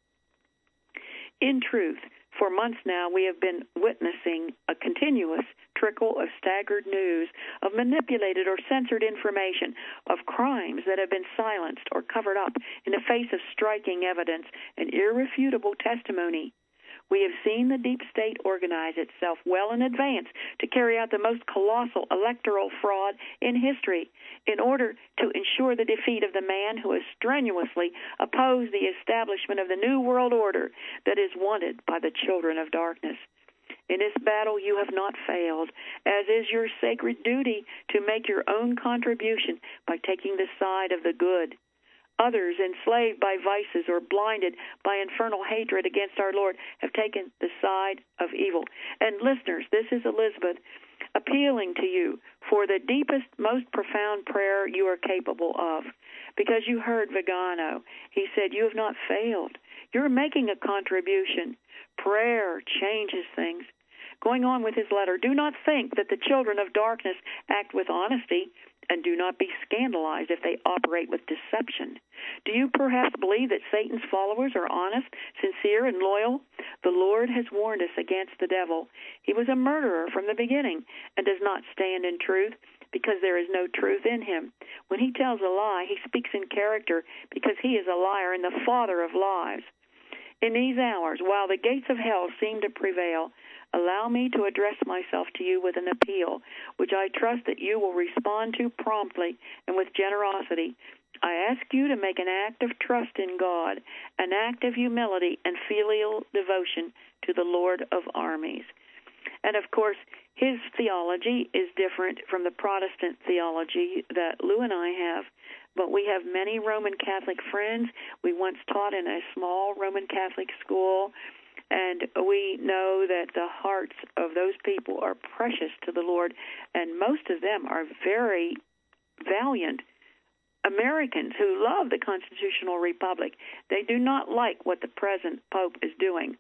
"In truth, for months now we have been witnessing a continuous trickle of staggered news, of manipulated or censored information, of crimes that have been silenced or covered up in the face of striking evidence and irrefutable testimony. We have seen the deep state organize itself well in advance to carry out the most colossal electoral fraud in history in order to ensure the defeat of the man who has strenuously opposed the establishment of the new world order that is wanted by the children of darkness. In this battle you have not failed, as is your sacred duty to make your own contribution by taking the side of the good. Others, enslaved by vices or blinded by infernal hatred against our Lord, have taken the side of evil. And listeners, this is Elizabeth, appealing to you for the deepest, most profound prayer you are capable of. Because you heard Vigano. He said, you have not failed. You're making a contribution. Prayer changes things." Going on with his letter, "Do not think that the children of darkness act with honesty, and do not be scandalized if they operate with deception. Do you perhaps believe that Satan's followers are honest, sincere, and loyal? The Lord has warned us against the devil. He was a murderer from the beginning and does not stand in truth because there is no truth in him. When he tells a lie, he speaks in character because he is a liar and the father of lies. In these hours, while the gates of hell seem to prevail, allow me to address myself to you with an appeal, which I trust that you will respond to promptly and with generosity. I ask you to make an act of trust in God, an act of humility and filial devotion to the Lord of armies." And, of course, his theology is different from the Protestant theology that Lou and I have. But we have many Roman Catholic friends. We once taught in a small Roman Catholic school, and we know that the hearts of those people are precious to the Lord, and most of them are very valiant Americans who love the constitutional republic. They do not like what the present Pope is doing.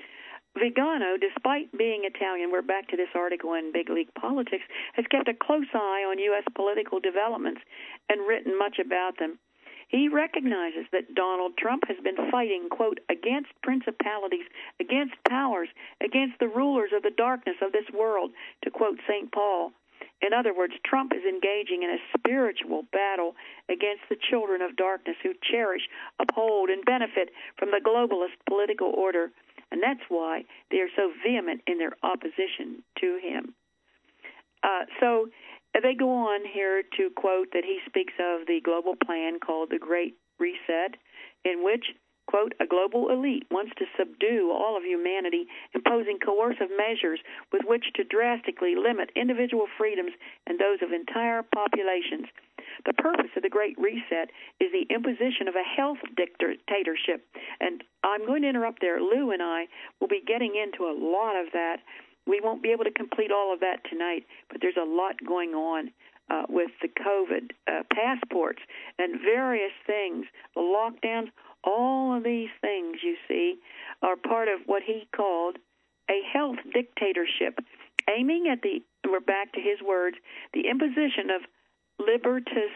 Vigano, despite being Italian, we're back to this article in Big League Politics, has kept a close eye on U S political developments and written much about them. He recognizes that Donald Trump has been fighting, quote, against principalities, against powers, against the rulers of the darkness of this world, to quote Saint Paul. In other words, Trump is engaging in a spiritual battle against the children of darkness who cherish, uphold, and benefit from the globalist political order. And that's why they are so vehement in their opposition to him. Uh, so they go on here to quote that he speaks of the global plan called the Great Reset, in which, quote, a global elite wants to subdue all of humanity, imposing coercive measures with which to drastically limit individual freedoms and those of entire populations. The purpose of the Great Reset is the imposition of a health dictatorship. And I'm going to interrupt there. Lou and I will be getting into a lot of that. We won't be able to complete all of that tonight, but there's a lot going on uh, with the COVID uh, passports and various things, the lockdowns. All of these things, you see, are part of what he called a health dictatorship, aiming at the, we're back to his words, the imposition of libertis,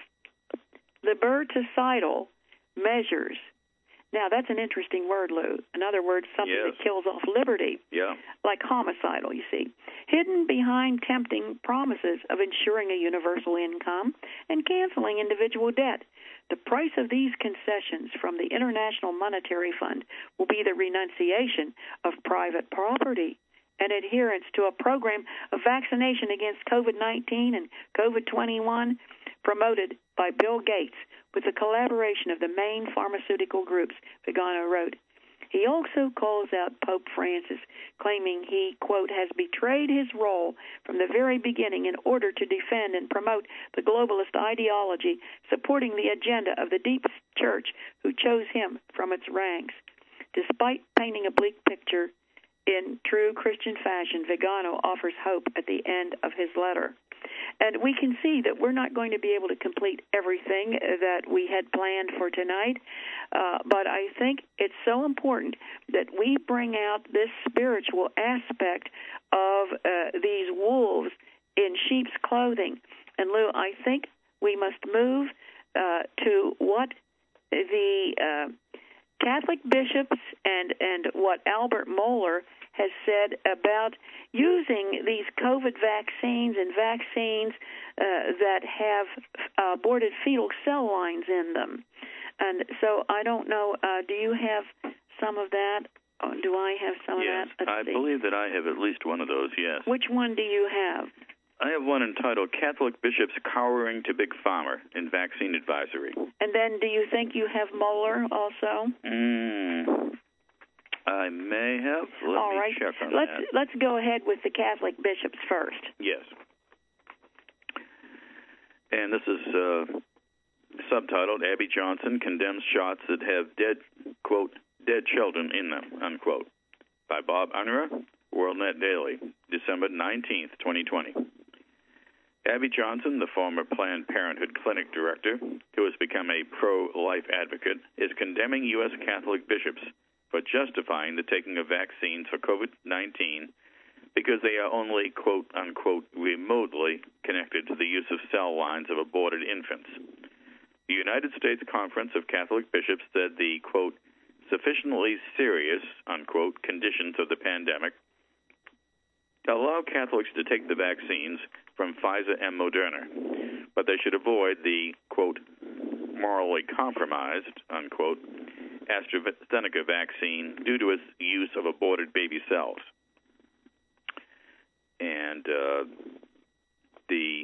liberticidal measures. Now, that's an interesting word, Lou. In other words, something yes. that kills off liberty, yeah. like homicidal, you see. Hidden behind tempting promises of ensuring a universal income and canceling individual debt. The price of these concessions from the International Monetary Fund will be the renunciation of private property and adherence to a program of vaccination against COVID nineteen and COVID twenty-one promoted by Bill Gates with the collaboration of the main pharmaceutical groups, Vigano wrote. He also calls out Pope Francis, claiming he, quote, has betrayed his role from the very beginning in order to defend and promote the globalist ideology, supporting the agenda of the deep church who chose him from its ranks. Despite painting a bleak picture in true Christian fashion, Vigano offers hope at the end of his letter. And we can see that we're not going to be able to complete everything that we had planned for tonight, uh, but I think it's so important that we bring out this spiritual aspect of uh, these wolves in sheep's clothing. And Lou, I think we must move uh, to what the uh, Catholic bishops and, and what Albert Mohler has said about using these COVID vaccines and vaccines uh, that have uh, aborted fetal cell lines in them. And so I don't know, uh, do you have some of that? Or do I have some yes, of that? Let's I see. believe that I have at least one of those, yes. Which one do you have? I have one entitled Catholic Bishops Cowering to Big Pharma in Vaccine Advisory. And then do you think you have Mohler also? Mm, I may have. Let All me right. check on let's, that. Let's go ahead with the Catholic bishops first. Yes. And this is uh, subtitled, Abby Johnson Condemns Shots That Have Dead, quote, dead children in them, unquote, by Bob Unruh, WorldNet Daily, December nineteenth, twenty twenty. Abby Johnson, the former Planned Parenthood clinic director, who has become a pro-life advocate, is condemning U S Catholic bishops for justifying the taking of vaccines for COVID nineteen because they are only, quote, unquote, remotely connected to the use of cell lines of aborted infants. The United States Conference of Catholic Bishops said the, quote, sufficiently serious, unquote, conditions of the pandemic allow Catholics to take the vaccines from Pfizer and Moderna, but they should avoid the, quote, morally compromised, unquote, AstraZeneca vaccine due to its use of aborted baby cells. And uh, the,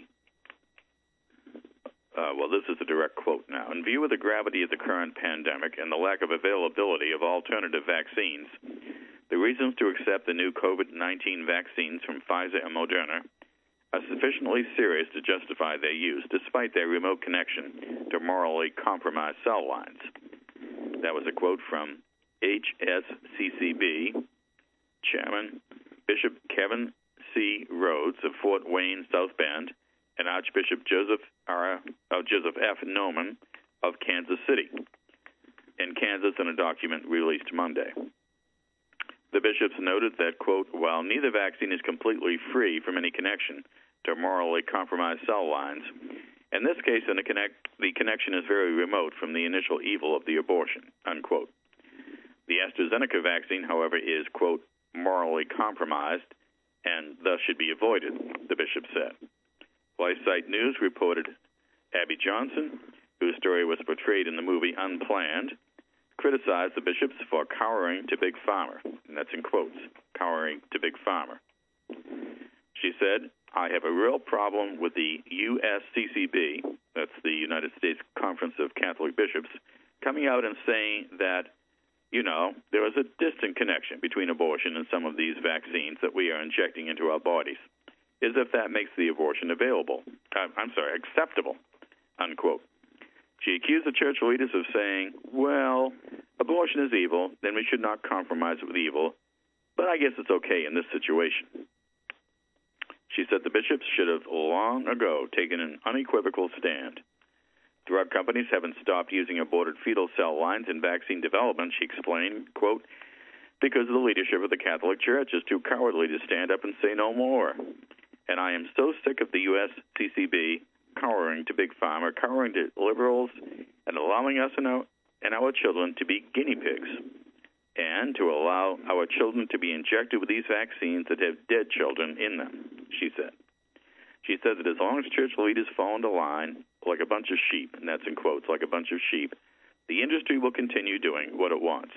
uh, well, this is a direct quote now. In view of the gravity of the current pandemic and the lack of availability of alternative vaccines, the reasons to accept the new COVID nineteen vaccines from Pfizer and Moderna are sufficiently serious to justify their use, despite their remote connection to morally compromised cell lines. That was a quote from H S C C B Chairman Bishop Kevin C. Rhodes of Fort Wayne, South Bend, and Archbishop Joseph R. Uh, Joseph F. Norman of Kansas City, in Kansas, in a document released Monday. The bishops noted that, quote, while neither vaccine is completely free from any connection to morally compromised cell lines, In this case, the, connect, the connection is very remote from the initial evil of the abortion, unquote. The AstraZeneca vaccine, however, is, quote, morally compromised and thus should be avoided, the bishop said. LifeSite News reported Abby Johnson, whose story was portrayed in the movie Unplanned, criticized the bishops for cowering to Big Pharma, and that's in quotes, cowering to Big Pharma. She said, I have a real problem with the U S C C B, that's the United States Conference of Catholic Bishops, coming out and saying that, you know, there is a distant connection between abortion and some of these vaccines that we are injecting into our bodies, as if that makes the abortion available, uh, I'm sorry, acceptable, unquote. She accused the church leaders of saying, well, abortion is evil, then we should not compromise with evil, but I guess it's okay in this situation. She said the bishops should have long ago taken an unequivocal stand. Drug companies haven't stopped using aborted fetal cell lines in vaccine development, she explained, quote, because the leadership of the Catholic Church is too cowardly to stand up and say no more. And I am so sick of the U S C C B cowering to Big Pharma, cowering to liberals, and allowing us and our, and our children to be guinea pigs, and to allow our children to be injected with these vaccines that have dead children in them, she said. She said that as long as church leaders fall into line like a bunch of sheep, and that's in quotes, like a bunch of sheep, the industry will continue doing what it wants.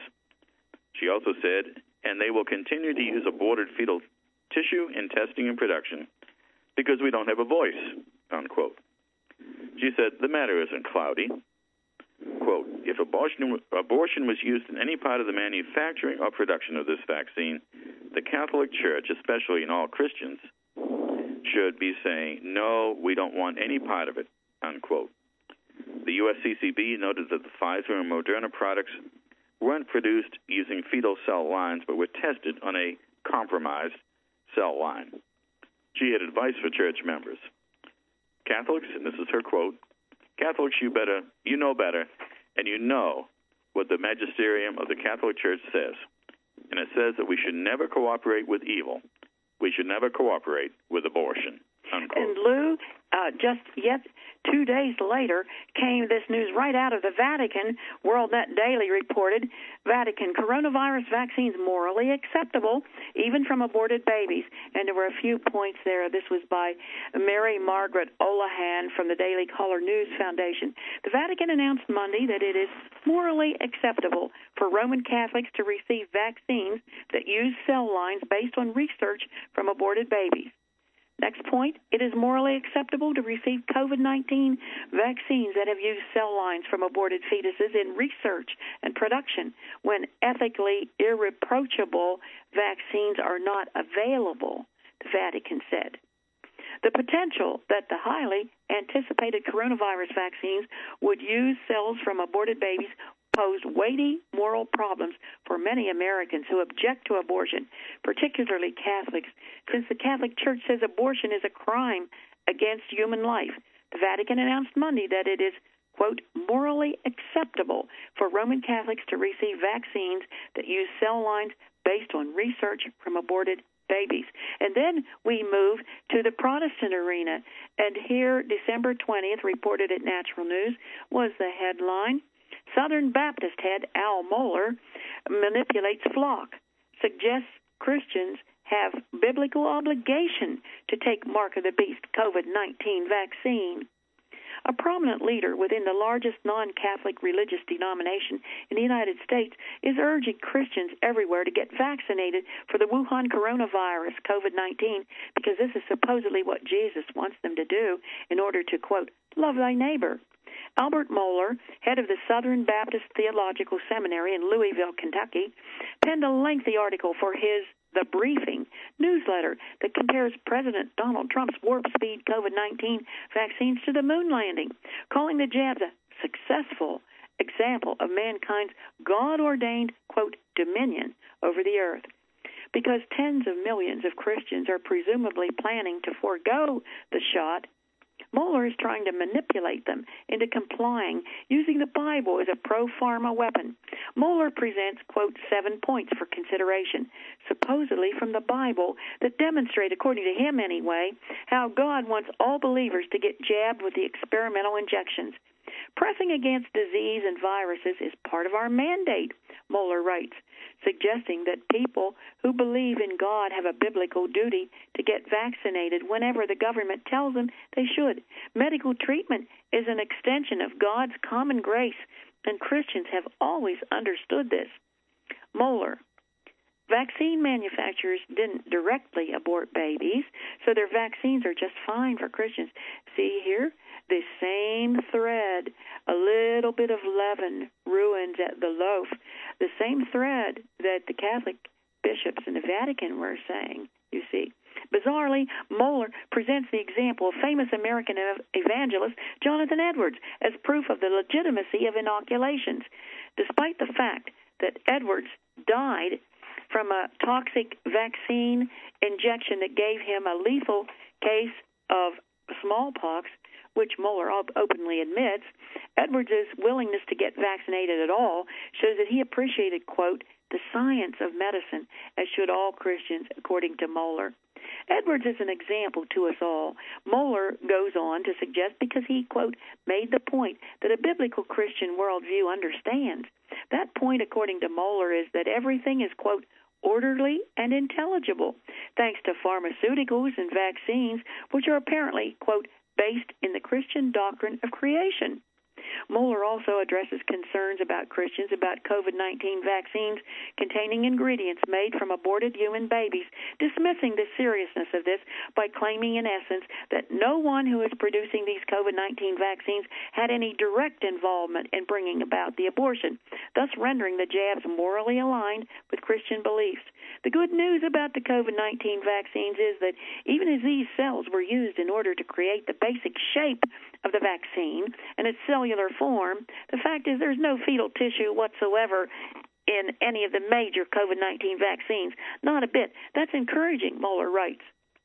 She also said, and they will continue to use aborted fetal tissue in testing and production because we don't have a voice, unquote. She said, the matter isn't cloudy. Quote, if abortion, abortion was used in any part of the manufacturing or production of this vaccine, the Catholic Church, especially in all Christians, should be saying, no, we don't want any part of it, unquote. The U S C C B noted that the Pfizer and Moderna products weren't produced using fetal cell lines, but were tested on a compromised cell line. She had advice for church members. Catholics, and this is her quote, Catholics, you better, you know better, and you know what the magisterium of the Catholic Church says. And it says that we should never cooperate with evil. We should never cooperate with abortion, unquote. And Lou, uh, just yet two days later came this news right out of the Vatican. WorldNet Daily reported, Vatican, coronavirus vaccines morally acceptable, even from aborted babies. And there were a few points there. This was by Mary Margaret Olahan from the Daily Caller News Foundation. The Vatican announced Monday that it is morally acceptable for Roman Catholics to receive vaccines that use cell lines based on research from aborted babies. Next point, it is morally acceptable to receive COVID nineteen vaccines that have used cell lines from aborted fetuses in research and production when ethically irreproachable vaccines are not available, the Vatican said. The potential that the highly anticipated coronavirus vaccines would use cells from aborted babies posed weighty moral problems for many Americans who object to abortion, particularly Catholics, since the Catholic Church says abortion is a crime against human life. The Vatican announced Monday that it is, quote, morally acceptable for Roman Catholics to receive vaccines that use cell lines based on research from aborted babies. And then we move to the Protestant arena. And here, December twentieth, reported at Natural News, was the headline, Southern Baptist head Al Mohler manipulates flock, suggests Christians have biblical obligation to take Mark of the Beast COVID nineteen vaccine. A prominent leader within the largest non-Catholic religious denomination in the United States is urging Christians everywhere to get vaccinated for the Wuhan coronavirus COVID nineteen because this is supposedly what Jesus wants them to do in order to, quote, love thy neighbor. Albert Mohler, head of the Southern Baptist Theological Seminary in Louisville, Kentucky, penned a lengthy article for his The Briefing newsletter that compares President Donald Trump's warp-speed COVID nineteen vaccines to the moon landing, calling the jabs a successful example of mankind's God-ordained, quote, dominion over the earth. Because tens of millions of Christians are presumably planning to forego the shot, Mohler is trying to manipulate them into complying, using the Bible as a pro-pharma weapon. Mohler presents, quote, seven points for consideration, supposedly from the Bible, that demonstrate, according to him anyway, how God wants all believers to get jabbed with the experimental injections. Pressing against disease and viruses is part of our mandate, Mohler writes, suggesting that people who believe in God have a biblical duty to get vaccinated whenever the government tells them they should. Medical treatment is an extension of God's common grace, and Christians have always understood this. Mohler: vaccine manufacturers didn't directly abort babies, so their vaccines are just fine for Christians. See here, the same thread, a little bit of leaven ruins at the loaf, the same thread that the Catholic bishops in the Vatican were saying, you see. Bizarrely, Mohler presents the example of famous American evangelist Jonathan Edwards as proof of the legitimacy of inoculations, despite the fact that Edwards died from a toxic vaccine injection that gave him a lethal case of smallpox, which Mohler openly admits. Edwards' willingness to get vaccinated at all shows that he appreciated, quote, the science of medicine, as should all Christians, according to Mohler. Edwards is an example to us all. Mohler goes on to suggest because he, quote, made the point that a biblical Christian worldview understands. That point, according to Mohler, is that everything is, quote, orderly and intelligible, thanks to pharmaceuticals and vaccines, which are apparently, quote, based in the Christian doctrine of creation. Mohler also addresses concerns about Christians about COVID nineteen vaccines containing ingredients made from aborted human babies, dismissing the seriousness of this by claiming in essence that no one who is producing these COVID nineteen vaccines had any direct involvement in bringing about the abortion, thus rendering the jabs morally aligned with Christian beliefs. The good news about the COVID nineteen vaccines is that even as these cells were used in order to create the basic shape of the vaccine and its cellular form, the fact is there's no fetal tissue whatsoever in any of the major COVID nineteen vaccines. Not a bit. That's encouraging, Mohler writes.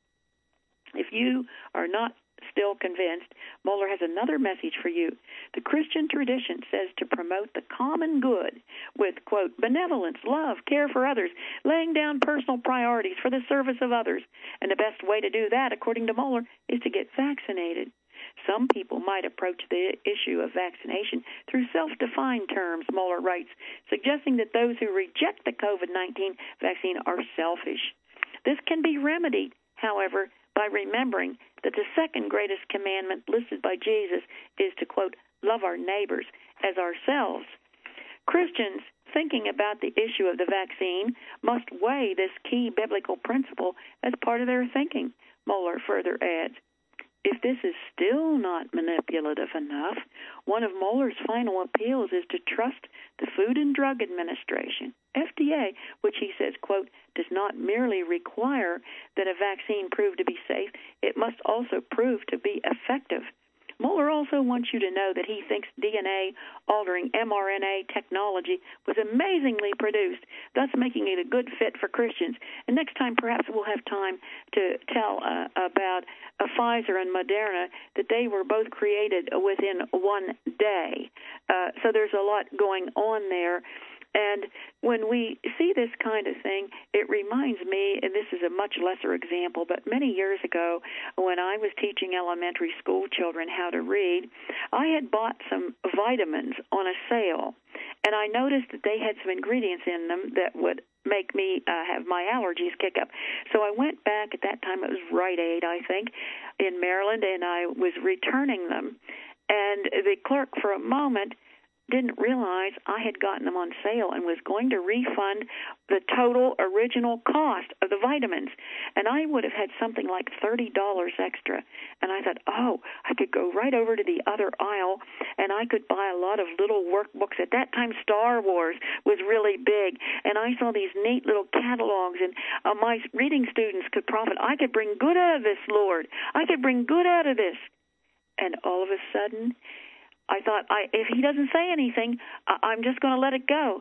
If you are not still convinced, Mohler has another message for you. The Christian tradition says to promote the common good with, quote, benevolence, love, care for others, laying down personal priorities for the service of others. And the best way to do that, according to Mohler, is to get vaccinated. Some people might approach the issue of vaccination through self-defined terms, Mohler writes, suggesting that those who reject the COVID nineteen vaccine are selfish. This can be remedied, however, by remembering that the second greatest commandment listed by Jesus is to, quote, love our neighbors as ourselves. Christians thinking about the issue of the vaccine must weigh this key biblical principle as part of their thinking, Mohler further adds. If this is still not manipulative enough, one of Mohler's final appeals is to trust the Food and Drug Administration, F D A, which he says, quote, does not merely require that a vaccine prove to be safe, it must also prove to be effective. Mohler also wants you to know that he thinks D N A-altering mRNA technology was amazingly produced, thus making it a good fit for Christians. And next time, perhaps we'll have time to tell uh, about uh, Pfizer and Moderna, that they were both created within one day. Uh, so there's a lot going on there. And when we see this kind of thing, it reminds me, and this is a much lesser example, but many years ago when I was teaching elementary school children how to read, I had bought some vitamins on a sale, and I noticed that they had some ingredients in them that would make me uh, have my allergies kick up. So I went back, at that time it was Rite Aid, I think, in Maryland, and I was returning them. And the clerk, for a moment, didn't realize I had gotten them on sale and was going to refund the total original cost of the vitamins. And I would have had something like thirty dollars extra. And I thought, oh, I could go right over to the other aisle and I could buy a lot of little workbooks. At that time, Star Wars was really big. And I saw these neat little catalogs, and uh, my reading students could profit. I could bring good out of this, Lord. I could bring good out of this. And all of a sudden, I thought, I, if he doesn't say anything, I, I'm just going to let it go.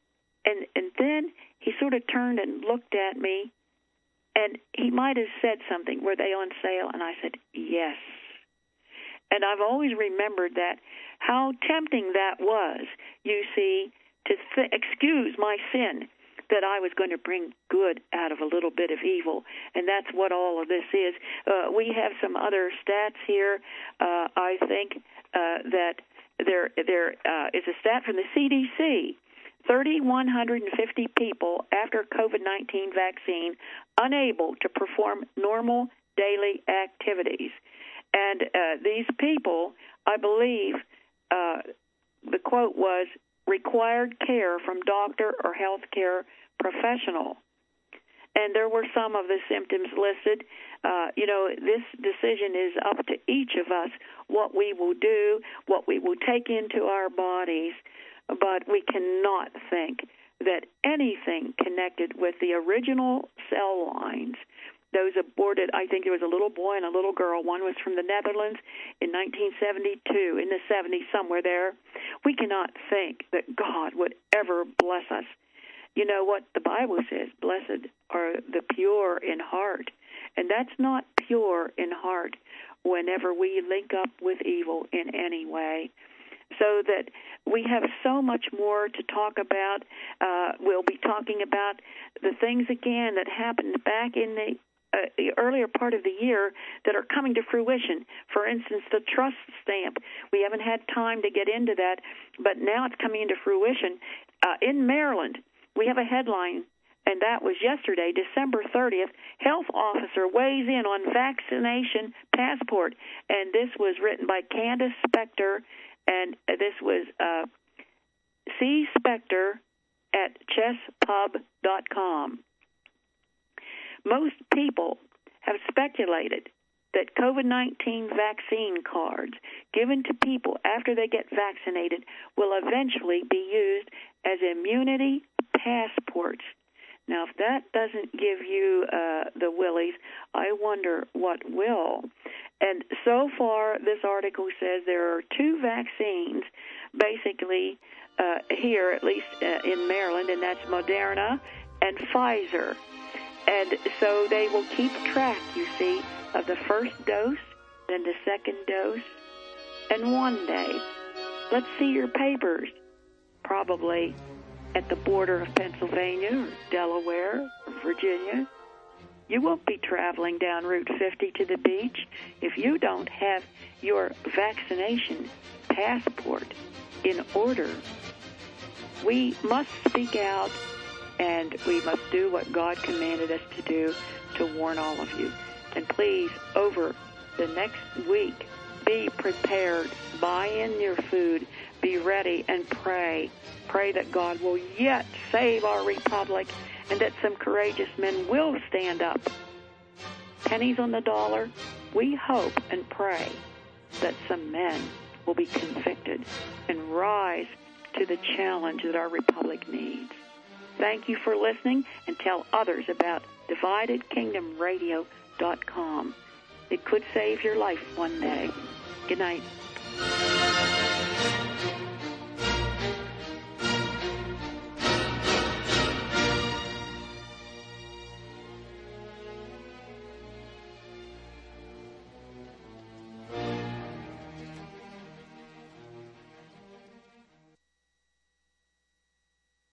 And and then he sort of turned and looked at me, and he might have said something, were they on sale? And I said, yes. And I've always remembered that, how tempting that was, you see, to th- excuse my sin, that I was going to bring good out of a little bit of evil. And that's what all of this is. Uh, we have some other stats here. Uh, I think uh, that there there uh, is a stat from the C D C. three thousand one hundred fifty people after COVID nineteen vaccine unable to perform normal daily activities. And uh, these people, I believe, uh, the quote was, required care from doctor or health care professional. And there were some of the symptoms listed. Uh, you know, this decision is up to each of us, what we will do, what we will take into our bodies. But we cannot think that anything connected with the original cell lines, those aborted, I think there was a little boy and a little girl. One was from the Netherlands in nineteen seventy-two, in the seventies, somewhere there. We cannot think that God would ever bless us. You know what the Bible says, blessed are the pure in heart. And that's not pure in heart whenever we link up with evil in any way. So that we have so much more to talk about. Uh, we'll be talking about the things, again, that happened back in the Uh, the earlier part of the year that are coming to fruition. For instance, the trust stamp. We haven't had time to get into that, but now it's coming into fruition. Uh, in Maryland, we have a headline, and that was yesterday, December thirtieth. Health officer weighs in on vaccination passport. And this was written by Candace Spector, and this was uh, C. Spector at chess pub dot com. Most people have speculated that COVID nineteen vaccine cards given to people after they get vaccinated will eventually be used as immunity passports. Now, if that doesn't give you uh, the willies, I wonder what will. And so far, this article says there are two vaccines, basically, uh, here, at least uh, in Maryland, and that's Moderna and Pfizer. And so they will keep track, you see, of the first dose, then the second dose, and one day, let's see your papers, probably at the border of Pennsylvania or Delaware or Virginia. You won't be traveling down Route fifty to the beach if you don't have your vaccination passport in order. We must speak out, and we must do what God commanded us to do to warn all of you. And please, over the next week, be prepared. Buy in your food. Be ready and pray. Pray that God will yet save our republic and that some courageous men will stand up. Pennies on the dollar, we hope and pray that some men will be convicted and rise to the challenge that our republic needs. Thank you for listening, and tell others about divided kingdom radio dot com. It could save your life one day. Good night.